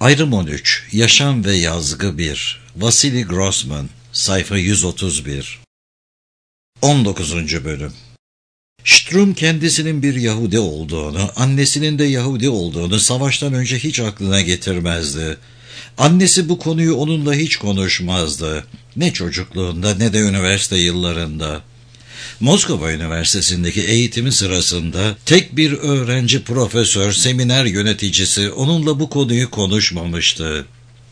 Ayrım 13, Yaşam ve Yazgı 1, Vasily Grossman, sayfa 131. 19. Bölüm. Strum kendisinin bir Yahudi olduğunu, annesinin de Yahudi olduğunu savaştan önce hiç aklına getirmezdi. Annesi bu konuyu onunla hiç konuşmazdı. Ne çocukluğunda ne de üniversite yıllarında. Moskova Üniversitesi'ndeki eğitimi sırasında tek bir öğrenci profesör, seminer yöneticisi onunla bu konuyu konuşmamıştı.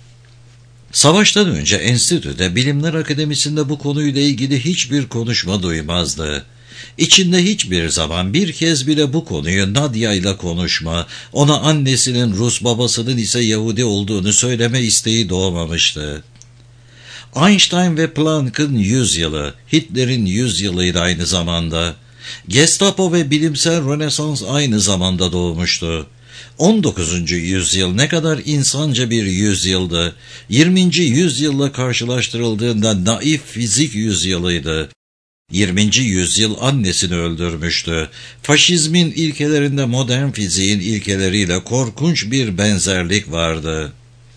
Savaştan önce enstitüde, Bilimler Akademisi'nde bu konuyla ilgili hiçbir konuşma duymazdı. İçinde hiçbir zaman bir kez bile bu konuyu Nadia ile konuşma, ona annesinin Rus, babasının ise Yahudi olduğunu söyleme isteği doğmamıştı. Einstein ve Planck'ın 100 yılı, Hitler'in 100 yılıydı aynı zamanda. Gestapo ve bilimsel Rönesans aynı zamanda doğmuştu. 19. yüzyıl ne kadar insanca bir yüzyıldı. 20. yüzyılla karşılaştırıldığında naif fizik yüzyılıydı. 20. yüzyıl annesini öldürmüştü. Faşizmin ilkelerinde modern fiziğin ilkeleriyle korkunç bir benzerlik vardı.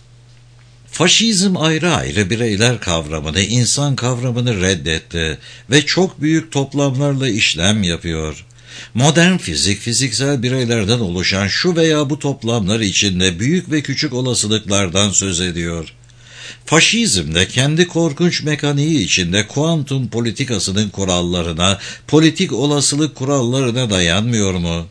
Faşizm ayrı ayrı bireyler kavramını, insan kavramını reddetti ve çok büyük toplamlarla işlem yapıyor. Modern fizik, fiziksel bireylerden oluşan şu veya bu toplamlar içinde büyük ve küçük olasılıklardan söz ediyor. Faşizm de kendi korkunç mekaniği içinde kuantum politikasının kurallarına, politik olasılık kurallarına dayanmıyor mu?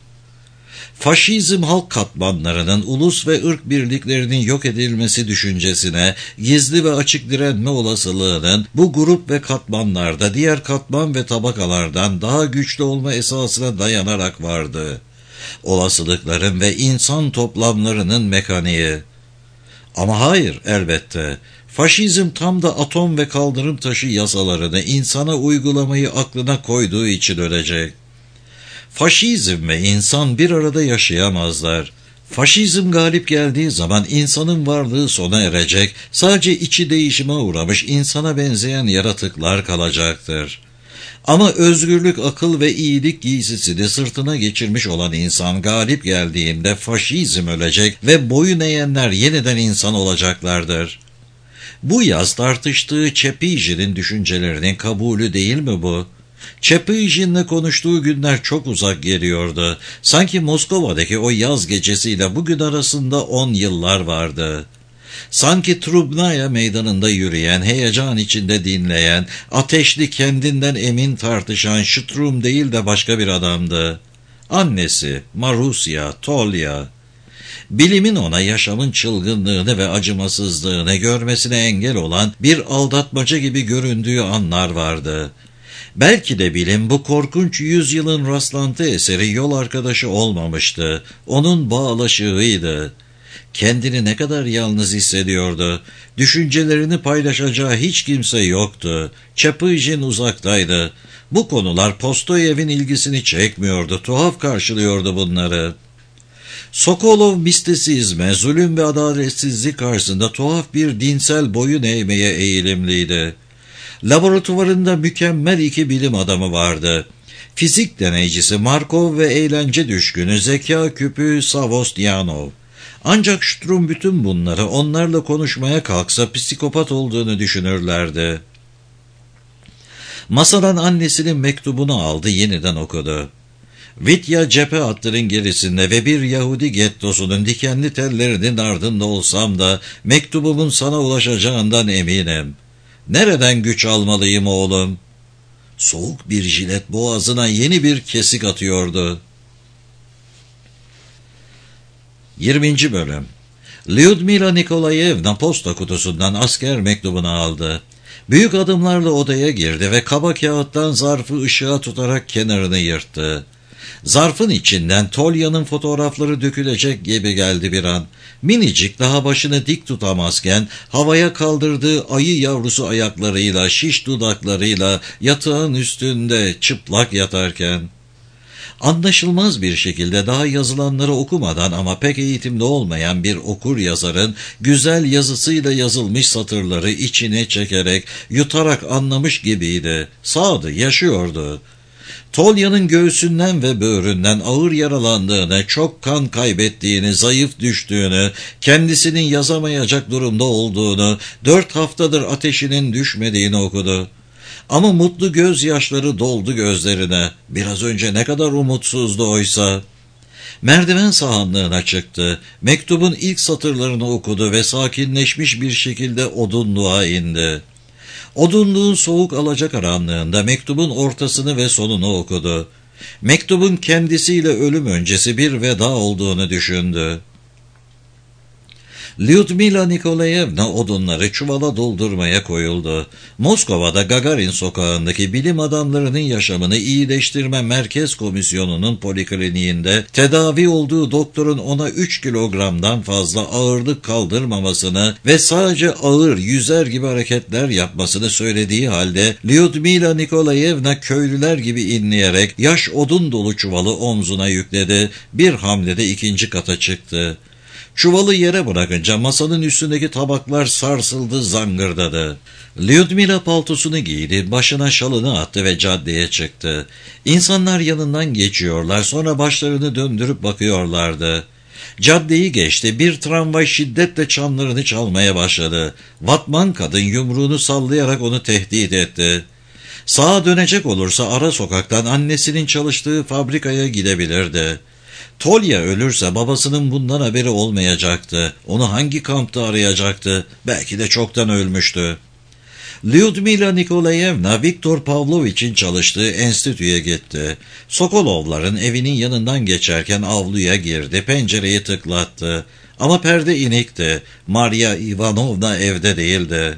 Faşizm halk katmanlarının, ulus ve ırk birliklerinin yok edilmesi düşüncesine, gizli ve açık direnme olasılığının bu grup ve katmanlarda diğer katman ve tabakalardan daha güçlü olma esasına dayanarak vardı. Olasılıkların ve insan toplamlarının mekaniği. Ama hayır, elbette. Faşizm tam da atom ve kaldırım taşı yasalarını insana uygulamayı aklına koyduğu için ölecek. Faşizm ve insan bir arada yaşayamazlar. Faşizm galip geldiği zaman insanın varlığı sona erecek, sadece içi değişime uğramış insana benzeyen yaratıklar kalacaktır. Ama özgürlük, akıl ve iyilik giysisini sırtına geçirmiş olan insan galip geldiğinde faşizm ölecek ve boyun eğenler yeniden insan olacaklardır. Bu yaz tartıştığı Çepijin'in düşüncelerinin kabulü değil mi bu? Çepijin'le konuştuğu günler çok uzak geliyordu. Sanki Moskova'daki o yaz gecesiyle bugün arasında 10 yıllar vardı. Sanki Trubnaya meydanında yürüyen, heyecan içinde dinleyen, ateşli kendinden emin tartışan Strum değil de başka bir adamdı. Annesi, Marusya, Tolya. Bilimin ona yaşamın çılgınlığını ve acımasızlığını görmesine engel olan bir aldatmaca gibi göründüğü anlar vardı. Belki de bilim bu korkunç yüzyılın rastlantı eseri yol arkadaşı olmamıştı. Onun bağlaşığıydı. Kendini ne kadar yalnız hissediyordu. Düşüncelerini paylaşacağı hiç kimse yoktu. Çapıjin uzaktaydı. Bu konular Postoyev'in ilgisini çekmiyordu. Tuhaf karşılıyordu bunları. Sokolov mistisizme, zulüm ve adaletsizlik karşısında tuhaf bir dinsel boyun eğmeye eğilimliydi. Laboratuvarında mükemmel iki bilim adamı vardı. Fizik deneycisi Markov ve eğlence düşkünü zeka küpü Savostyanov. Ancak Strum bütün bunları onlarla konuşmaya kalksa psikopat olduğunu düşünürlerdi. Masadan annesinin mektubunu aldı, yeniden okudu. Vitya cephe hattının gerisinde ve bir Yahudi gettosunun dikenli tellerinin ardında olsam da mektubumun sana ulaşacağından eminim. Nereden güç almalıyım oğlum? Soğuk bir jilet boğazına yeni bir kesik atıyordu. 20. Bölüm. Lyudmila Nikolayevna posta kutusundan asker mektubunu aldı. Büyük adımlarla odaya girdi ve kaba kağıttan zarfı ışığa tutarak kenarını yırttı. Zarfın içinden Tolya'nın fotoğrafları dökülecek gibi geldi bir an. Minicik, daha başını dik tutamazken havaya kaldırdığı ayı yavrusu ayaklarıyla, şiş dudaklarıyla yatağın üstünde çıplak yatarken. Anlaşılmaz bir şekilde daha yazılanları okumadan ama pek eğitimli olmayan bir okur yazarın güzel yazısıyla yazılmış satırları içine çekerek, yutarak anlamış gibiydi. Sağdı, yaşıyordu. Tolya'nın göğsünden ve böğründen ağır yaralandığını, çok kan kaybettiğini, zayıf düştüğünü, kendisinin yazamayacak durumda olduğunu, 4 haftadır ateşinin düşmediğini okudu. Ama mutlu gözyaşları doldu gözlerine. Biraz önce ne kadar umutsuzdu oysa. Merdiven sahanlığına çıktı. Mektubun ilk satırlarını okudu ve sakinleşmiş bir şekilde odunluğa indi. Odunluğun soğuk alacakaranlığında mektubun ortasını ve sonunu okudu. Mektubun kendisiyle ölüm öncesi bir veda olduğunu düşündü. Lyudmila Nikolayevna odunları çuvala doldurmaya koyuldu. Moskova'da Gagarin sokağındaki bilim adamlarının yaşamını iyileştirme merkez komisyonunun polikliniğinde tedavi olduğu doktorun ona 3 kilogramdan fazla ağırlık kaldırmamasını ve sadece ağır yüzer gibi hareketler yapmasını söylediği halde Lyudmila Nikolayevna köylüler gibi inleyerek yaş odun dolu çuvalı omzuna yükledi. Bir hamlede 2. kata çıktı. Çuvalı yere bırakınca masanın üstündeki tabaklar sarsıldı, zangırdadı. Lyudmila paltosunu giydi, başına şalını attı ve caddeye çıktı. İnsanlar yanından geçiyorlar, sonra başlarını döndürüp bakıyorlardı. Caddeyi geçti, bir tramvay şiddetle çanlarını çalmaya başladı. Vatman kadın yumruğunu sallayarak onu tehdit etti. Sağa dönecek olursa ara sokaktan annesinin çalıştığı fabrikaya gidebilirdi. Tolya ölürse babasının bundan haberi olmayacaktı. Onu hangi kampta arayacaktı? Belki de çoktan ölmüştü. Lyudmila Nikolayevna, Viktor Pavlovich'in çalıştığı enstitüye gitti. Sokolovların evinin yanından geçerken avluya girdi, pencereyi tıklattı. Ama perde inikti. Maria Ivanovna evde değildi.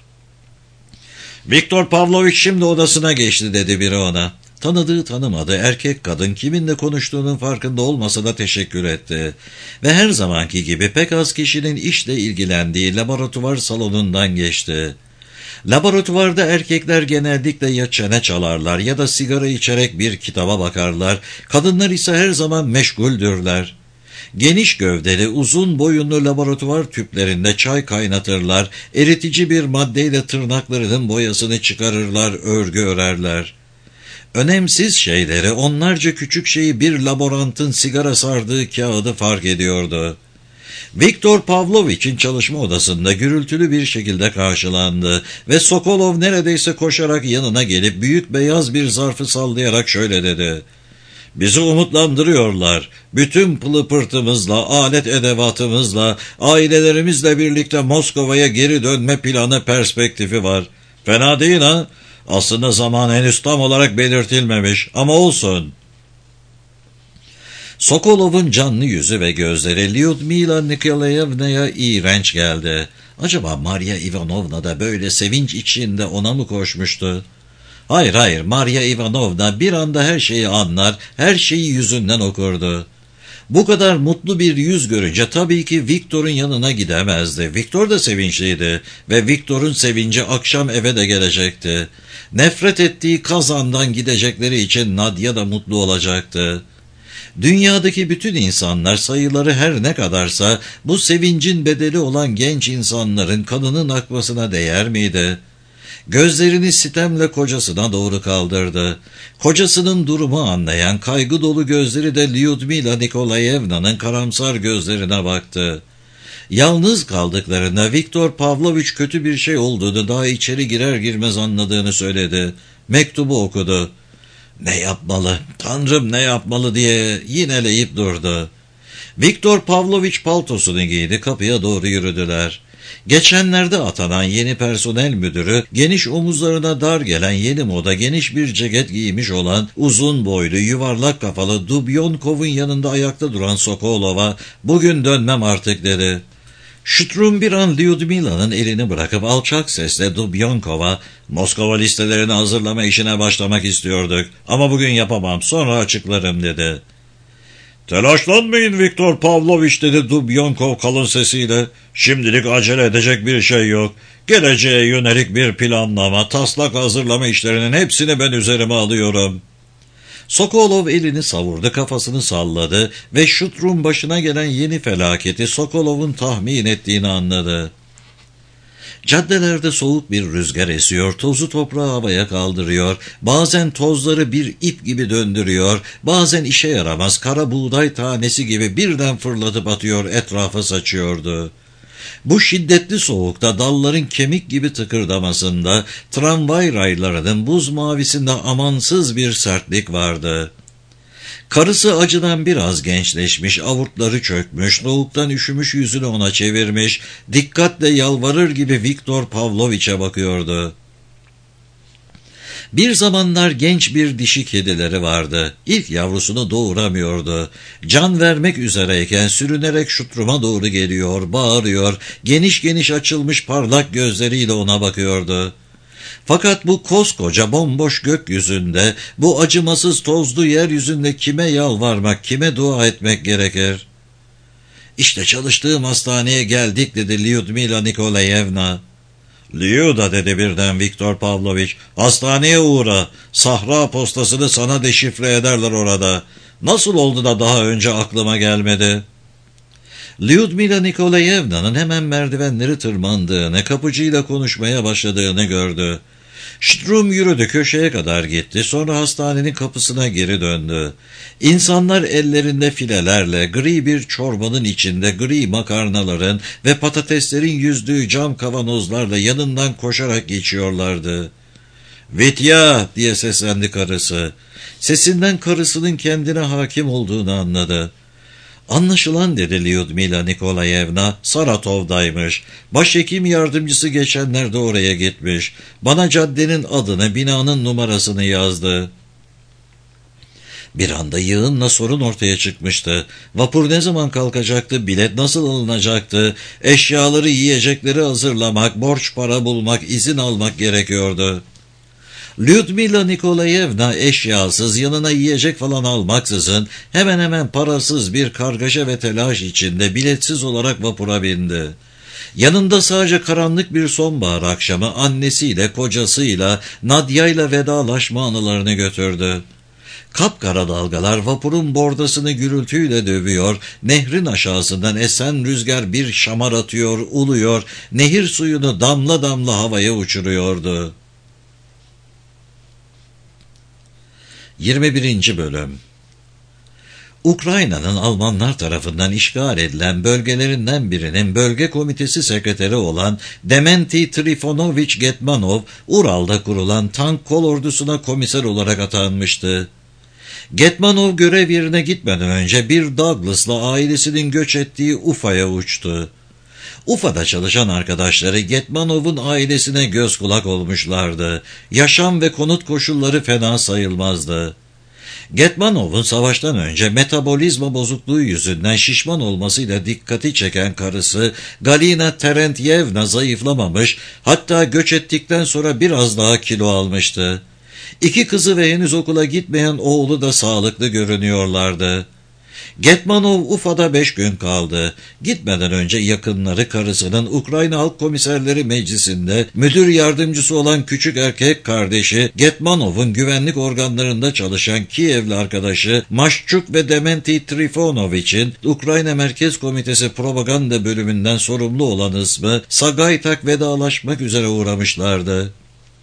"Viktor Pavlovich şimdi odasına geçti," dedi biri ona. Tanıdığı tanımadı erkek kadın kiminle konuştuğunun farkında olmasa da teşekkür etti. Ve her zamanki gibi pek az kişinin işle ilgilendiği laboratuvar salonundan geçti. Laboratuvarda erkekler genellikle ya çene çalarlar ya da sigara içerek bir kitaba bakarlar, kadınlar ise her zaman meşguldürler. Geniş gövdeli, uzun boyunlu laboratuvar tüplerinde çay kaynatırlar, eritici bir maddeyle tırnaklarının boyasını çıkarırlar, örgü örerler. Önemsiz şeyleri, onlarca küçük şeyi bir laborantın sigara sardığı kağıdı fark ediyordu. Viktor Pavlovich'in çalışma odasında gürültülü bir şekilde karşılandı ve Sokolov neredeyse koşarak yanına gelip büyük beyaz bir zarfı sallayarak şöyle dedi: "Bizi umutlandırıyorlar. Bütün pılı pırtımızla, alet edevatımızla, ailelerimizle birlikte Moskova'ya geri dönme planı perspektifi var. Fena değil ha? Aslında zaman henüz tam olarak belirtilmemiş ama olsun." Sokolov'un canlı yüzü ve gözleri Lyudmila Nikolayevna'ya iğrenç geldi. Acaba Maria Ivanovna da böyle sevinç içinde ona mı koşmuştu? Hayır, Maria Ivanovna bir anda her şeyi anlar, her şeyi yüzünden okurdu. Bu kadar mutlu bir yüz görünce tabii ki Viktor'un yanına gidemezdi. Viktor da sevinçliydi ve Viktor'un sevinci akşam eve de gelecekti. Nefret ettiği Kazan'dan gidecekleri için Nadia da mutlu olacaktı. Dünyadaki bütün insanlar, sayıları her ne kadarsa, bu sevincin bedeli olan genç insanların kanının akmasına değer miydi? Gözlerini sitemle kocasına doğru kaldırdı. Kocasının durumu anlayan kaygı dolu gözleri de Lyudmila Nikolayevna'nın karamsar gözlerine baktı. Yalnız kaldıklarında Viktor Pavlovich kötü bir şey olduğunu daha içeri girer girmez anladığını söyledi. Mektubu okudu. "Ne yapmalı, Tanrım ne yapmalı?" diye yineleyip durdu. Viktor Pavlovich paltosunu giydi, kapıya doğru yürüdüler. Geçenlerde atanan yeni personel müdürü, geniş omuzlarına dar gelen yeni moda geniş bir ceket giymiş olan uzun boylu, yuvarlak kafalı Dubyonkov'un yanında ayakta duran Sokolov'a "Bugün dönmem artık," dedi. Şutrum bir an Lyudmila'nın elini bırakıp alçak sesle Dubyonkov'a "Moskova listelerini hazırlama işine başlamak istiyorduk ama bugün yapamam, sonra açıklarım," dedi. "Telaşlanmayın Viktor Pavlovich," dedi Dubyonkov kalın sesiyle. "Şimdilik acele edecek bir şey yok. Geleceğe yönelik bir planlama, taslak hazırlama işlerinin hepsini ben üzerime alıyorum." Sokolov elini savurdu, kafasını salladı ve Şutrum başına gelen yeni felaketi Sokolov'un tahmin ettiğini anladı. Caddelerde soğuk bir rüzgar esiyor, tozu toprağı havaya kaldırıyor, bazen tozları bir ip gibi döndürüyor, bazen işe yaramaz kara buğday tanesi gibi birden fırlatıp atıyor, etrafa saçıyordu. Bu şiddetli soğukta dalların kemik gibi tıkırdamasında, tramvay raylarının buz mavisinde amansız bir sertlik vardı. Karısı acıdan biraz gençleşmiş, avurtları çökmüş, soğuktan üşümüş yüzünü ona çevirmiş, dikkatle yalvarır gibi Viktor Pavloviç'e bakıyordu. Bir zamanlar genç bir dişi kedileri vardı. İlk yavrusunu doğuramıyordu. Can vermek üzereyken sürünerek Şutrum'a doğru geliyor, bağırıyor, geniş geniş açılmış parlak gözleriyle ona bakıyordu. Fakat bu koskoca bomboş gökyüzünde, bu acımasız tozlu yeryüzünde kime yalvarmak, kime dua etmek gerekir? "İşte çalıştığım hastaneye geldik," dedi Lyudmila Nikolayevna. "Lyuda," dedi birden Viktor Pavloviç, "hastaneye uğra. Sahra postasını sana deşifre ederler orada. Nasıl oldu da daha önce aklıma gelmedi?" Lyudmila Nikolayevna'nın hemen merdivenleri tırmandığını, kapıcıyla konuşmaya başladığını gördü. Strum yürüdü, köşeye kadar gitti, sonra hastanenin kapısına geri döndü. İnsanlar ellerinde filelerle, gri bir çorbanın içinde gri makarnaların ve patateslerin yüzdüğü cam kavanozlarla yanından koşarak geçiyorlardı. "Vitya!" diye seslendi karısı. Sesinden karısının kendine hakim olduğunu anladı. "Anlaşılan," dedi Lyudmila Nikolayevna, "Saratov'daymış. Başhekim yardımcısı geçenlerde oraya gitmiş. Bana caddenin adını, binanın numarasını yazdı." Bir anda yığınla sorun ortaya çıkmıştı. Vapur ne zaman kalkacaktı, bilet nasıl alınacaktı, eşyaları, yiyecekleri hazırlamak, borç para bulmak, izin almak gerekiyordu. Lyudmila Nikolayevna eşyasız, yanına yiyecek falan almaksızın hemen hemen parasız bir kargaşa ve telaş içinde biletsiz olarak vapura bindi. Yanında sadece karanlık bir sonbahar akşamı annesiyle, kocasıyla, Nadia'yla vedalaşma anılarını götürdü. Kapkara dalgalar vapurun bordasını gürültüyle dövüyor, nehrin aşağısından esen rüzgar bir şamar atıyor, uluyor, nehir suyunu damla damla havaya uçuruyordu. 21. Bölüm. Ukrayna'nın Almanlar tarafından işgal edilen bölgelerinden birinin bölge komitesi sekreteri olan Dementi Trifonovich Getmanov, Ural'da kurulan tank kolordusuna komiser olarak atanmıştı. Getmanov görev yerine gitmeden önce bir Douglas'la ailesinin göç ettiği Ufa'ya uçtu. Ufa'da çalışan arkadaşları Getmanov'un ailesine göz kulak olmuşlardı. Yaşam ve konut koşulları fena sayılmazdı. Getmanov'un savaştan önce metabolizma bozukluğu yüzünden şişman olmasıyla dikkati çeken karısı Galina Terentyevna zayıflamamış, hatta göç ettikten sonra biraz daha kilo almıştı. İki kızı ve henüz okula gitmeyen oğlu da sağlıklı görünüyorlardı. Getmanov Ufa'da 5 gün kaldı. Gitmeden önce yakınları karısının Ukrayna Halk Komiserleri Meclisi'nde müdür yardımcısı olan küçük erkek kardeşi, Getmanov'un güvenlik organlarında çalışan Kievli arkadaşı Maşçuk ve Dementi Trifonovich'in Ukrayna Merkez Komitesi Propaganda bölümünden sorumlu olan ismi Sagaytak vedalaşmak üzere uğramışlardı.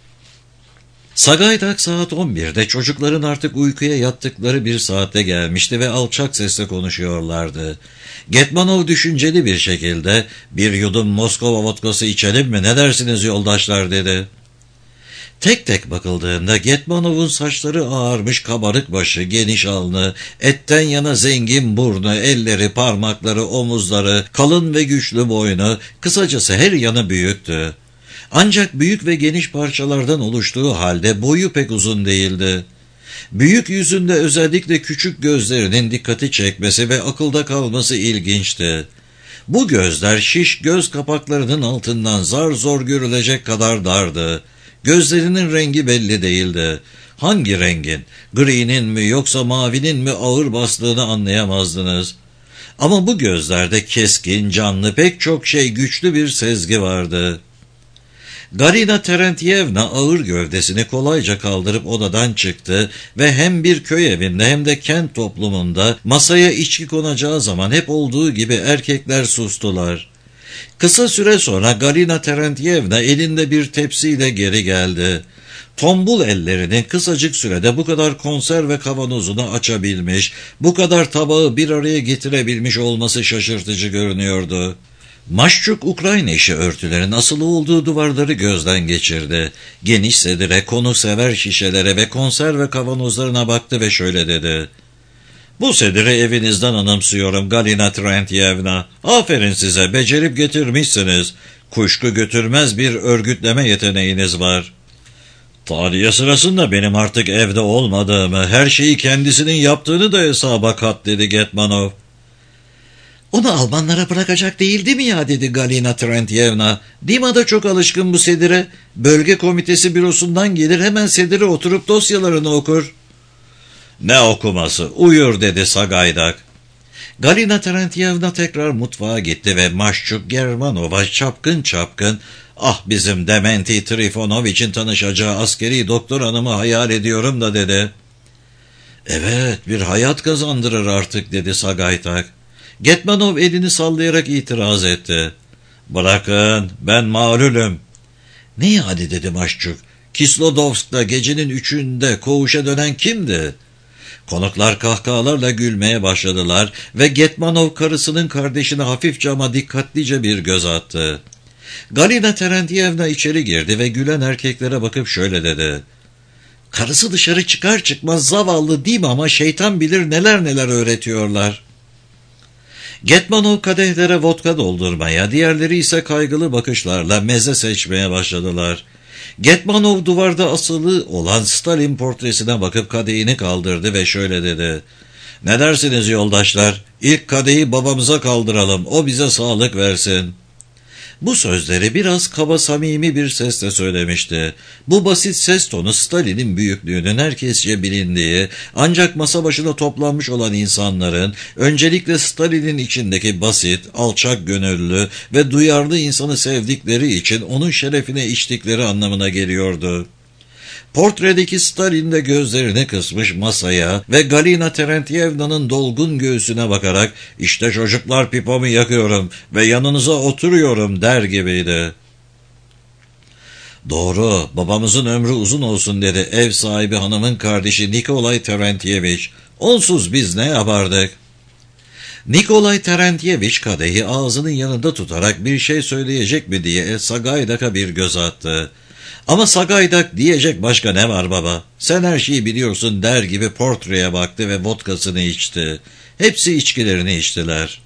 Sagaytak saat 11'de çocukların artık uykuya yattıkları bir saatte gelmişti ve alçak sesle konuşuyorlardı. Getmanov düşünceli bir şekilde "Bir yudum Moskova vodkası içelim mi, ne dersiniz yoldaşlar?" dedi. Tek tek bakıldığında Getmanov'un saçları ağarmış, kabarık başı, geniş alnı, etten yana zengin burnu, elleri, parmakları, omuzları, kalın ve güçlü boynu, kısacası her yanı büyüktü. Ancak büyük ve geniş parçalardan oluştuğu halde boyu pek uzun değildi. Büyük yüzünde özellikle küçük gözlerinin dikkati çekmesi ve akılda kalması ilginçti. Bu gözler şiş göz kapaklarının altından zar zor görülecek kadar dardı. Gözlerinin rengi belli değildi. Hangi rengin, gri'nin mi yoksa mavinin mi ağır bastığını anlayamazdınız. Ama bu gözlerde keskin, canlı, pek çok güçlü bir sezgi vardı. Galina Terentyevna ağır gövdesini kolayca kaldırıp odadan çıktı ve hem bir köy evinde hem de kent toplumunda masaya içki konacağı zaman hep olduğu gibi erkekler sustular. Kısa süre sonra Galina Terentiyevna elinde bir tepsiyle geri geldi. Tombul ellerinin kısacık sürede bu kadar konserve kavanozunu açabilmiş, bu kadar tabağı bir araya getirebilmiş olması şaşırtıcı görünüyordu. Maşçuk Ukrayna işi örtülerin asılı olduğu duvarları gözden geçirdi. Geniş sedire, konuksever şişelere ve konserve kavanozlarına baktı ve şöyle dedi: "Bu sediri evinizden anımsıyorum Galina Terentiyevna. Aferin size, becerip getirmişsiniz. Kuşku götürmez bir örgütleme yeteneğiniz var." "Tahliye sırasında benim artık evde olmadığımı, her şeyi kendisinin yaptığını da hesaba kat," dedi Getmanov. "Onu Almanlara bırakacak değildi mi ya?" dedi Galina Terentiyevna. "Dima da çok alışkın bu sedire. Bölge komitesi bürosundan gelir, hemen sedire oturup dosyalarını okur." "Ne okuması? Uyur," dedi Sagaydak. Galina Terentiyevna tekrar mutfağa gitti ve Maşçuk Germanov'a çapkın çapkın, "Ah, bizim Dementi Trifonovich'in tanışacağı askeri doktor hanımı hayal ediyorum da," dedi. "Evet, bir hayat kazandırır artık," dedi Sagaydak. Getmanov elini sallayarak itiraz etti. "Bırakın, ben malulüm." "Ne yani?" dedi Maşçuk. "Kislodovsk'ta gecenin 3'ünde koğuşa dönen kimdi?" Konuklar kahkahalarla gülmeye başladılar ve Getmanov karısının kardeşine hafifçe ama dikkatlice bir göz attı. Galina Terentiyevna içeri girdi ve gülen erkeklere bakıp şöyle dedi: "Karısı dışarı çıkar çıkmaz zavallı değil mi, ama şeytan bilir neler neler öğretiyorlar." Getmanov kadehlere vodka doldurmaya, diğerleri ise kaygılı bakışlarla meze seçmeye başladılar. Getmanov duvarda asılı olan Stalin portresine bakıp kadehini kaldırdı ve şöyle dedi: "Ne dersiniz yoldaşlar? İlk kadehi babamıza kaldıralım, o bize sağlık versin." Bu sözleri biraz kaba, samimi bir sesle söylemişti. Bu basit ses tonu Stalin'in büyüklüğünün herkesçe bilindiği, ancak masa başına toplanmış olan insanların öncelikle Stalin'in içindeki basit, alçak gönüllü ve duyarlı insanı sevdikleri için onun şerefine içtikleri anlamına geliyordu. Portredeki Stalin de gözlerini kısmış masaya ve Galina Terentiyevna'nın dolgun göğsüne bakarak, "İşte çocuklar, pipomu yakıyorum ve yanınıza oturuyorum," der gibiydi. "Doğru, babamızın ömrü uzun olsun," dedi ev sahibi hanımın kardeşi Nikolay Terentiyevich. "Onsuz biz ne yapardık?" Nikolay Terentiyevich kadehi ağzının yanında tutarak bir şey söyleyecek mi diye Sagaydak'a bir göz attı. Ama Sagaydak "Diyecek başka ne var baba? Sen her şeyi biliyorsun," der gibi portreye baktı ve vodkasını içti. Hepsi içkilerini içtiler.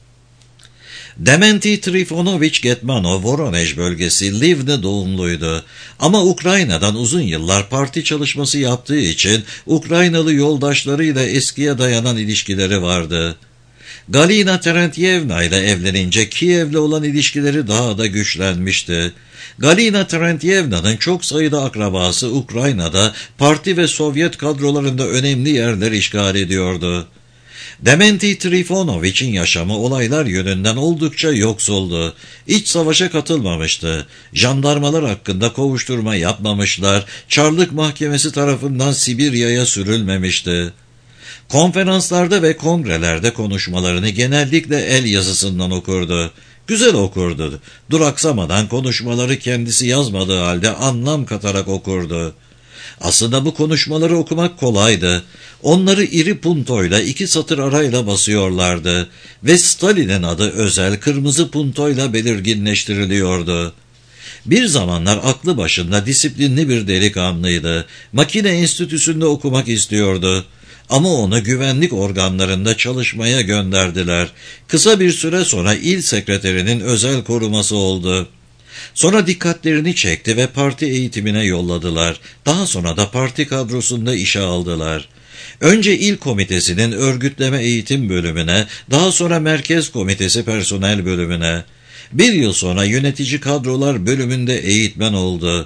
Dementi Trifonovich Getmanov, Voronej bölgesi, Livne doğumluydu. Ama Ukrayna'dan uzun yıllar parti çalışması yaptığı için Ukraynalı yoldaşlarıyla eskiye dayanan ilişkileri vardı. Galina Terentiyevna ile evlenince Kiev'le olan ilişkileri daha da güçlenmişti. Galina Terentiyevna'nın çok sayıda akrabası Ukrayna'da parti ve Sovyet kadrolarında önemli yerler işgal ediyordu. Dementi Trifonovich'in yaşamı olaylar yönünden oldukça yoksuldu. İç savaşa katılmamıştı. Jandarmalar hakkında kovuşturma yapmamışlar. Çarlık Mahkemesi tarafından Sibirya'ya sürülmemişti. Konferanslarda ve kongrelerde konuşmalarını genellikle el yazısından okurdu. Güzel okurdu. Duraksamadan konuşmaları kendisi yazmadığı halde anlam katarak okurdu. Aslında bu konuşmaları okumak kolaydı. Onları iri puntoyla 2 satır arayla basıyorlardı ve Stalin'in adı özel kırmızı puntoyla belirginleştiriliyordu. Bir zamanlar aklı başında disiplinli bir delikanlıydı. Makine enstitüsünde okumak istiyordu. Ama onu güvenlik organlarında çalışmaya gönderdiler. Kısa bir süre sonra il sekreterinin özel koruması oldu. Sonra dikkatlerini çekti ve parti eğitimine yolladılar. Daha sonra da parti kadrosunda işe aldılar. Önce il komitesinin örgütleme eğitim bölümüne, daha sonra merkez komitesi personel bölümüne. 1 yıl sonra yönetici kadrolar bölümünde eğitmen oldu.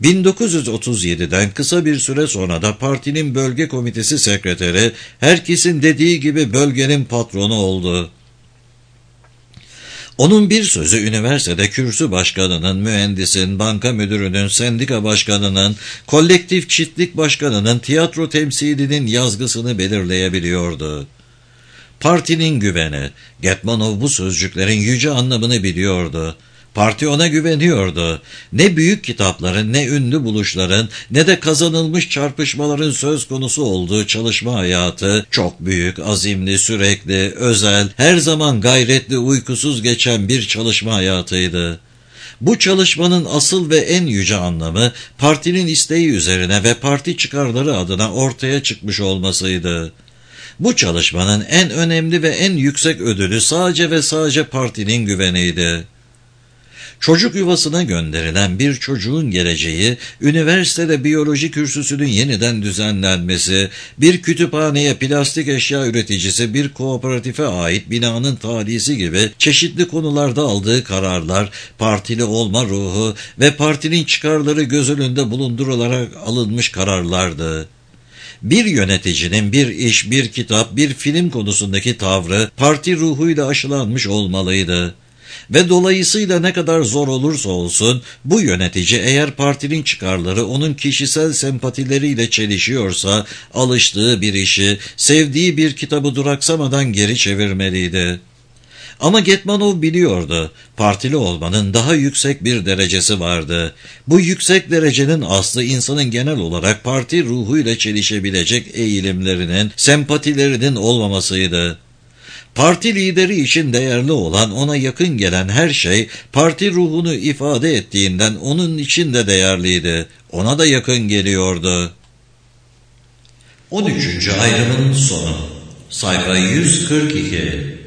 1937'den kısa bir süre sonra da partinin bölge komitesi sekreteri, herkesin dediği gibi bölgenin patronu oldu. Onun bir sözü üniversitede kürsü başkanının, mühendisin, banka müdürünün, sendika başkanının, kolektif çiftlik başkanının, tiyatro temsilinin yazgısını belirleyebiliyordu. Partinin güveni. Getmanov bu sözcüklerin yüce anlamını biliyordu. Parti ona güveniyordu. Ne büyük kitapların, ne ünlü buluşların, ne de kazanılmış çarpışmaların söz konusu olduğu çalışma hayatı, çok büyük, azimli, sürekli, özel, her zaman gayretli, uykusuz geçen bir çalışma hayatıydı. Bu çalışmanın asıl ve en yüce anlamı, partinin isteği üzerine ve parti çıkarları adına ortaya çıkmış olmasıydı. Bu çalışmanın en önemli ve en yüksek ödülü sadece ve sadece partinin güveniydi. Çocuk yuvasına gönderilen bir çocuğun geleceği, üniversitede biyoloji kürsüsünün yeniden düzenlenmesi, bir kütüphaneye plastik eşya üreticisi bir kooperatife ait binanın tahliyesi gibi çeşitli konularda aldığı kararlar, partili olma ruhu ve partinin çıkarları göz önünde bulundurularak alınmış kararlardı. Bir yöneticinin bir iş, bir kitap, bir film konusundaki tavrı parti ruhuyla aşılanmış olmalıydı. Ve dolayısıyla ne kadar zor olursa olsun bu yönetici eğer partinin çıkarları onun kişisel sempatileriyle çelişiyorsa alıştığı bir işi, sevdiği bir kitabı duraksamadan geri çevirmeliydi. Ama Getmanov biliyordu, partili olmanın daha yüksek bir derecesi vardı. Bu yüksek derecenin aslı insanın genel olarak parti ruhuyla çelişebilecek eğilimlerinin, sempatilerinin olmamasıydı. Parti lideri için değerli olan, ona yakın gelen her şey, parti ruhunu ifade ettiğinden onun için de değerliydi. Ona da yakın geliyordu. 13. ayrımın sonu. Sayfa 142.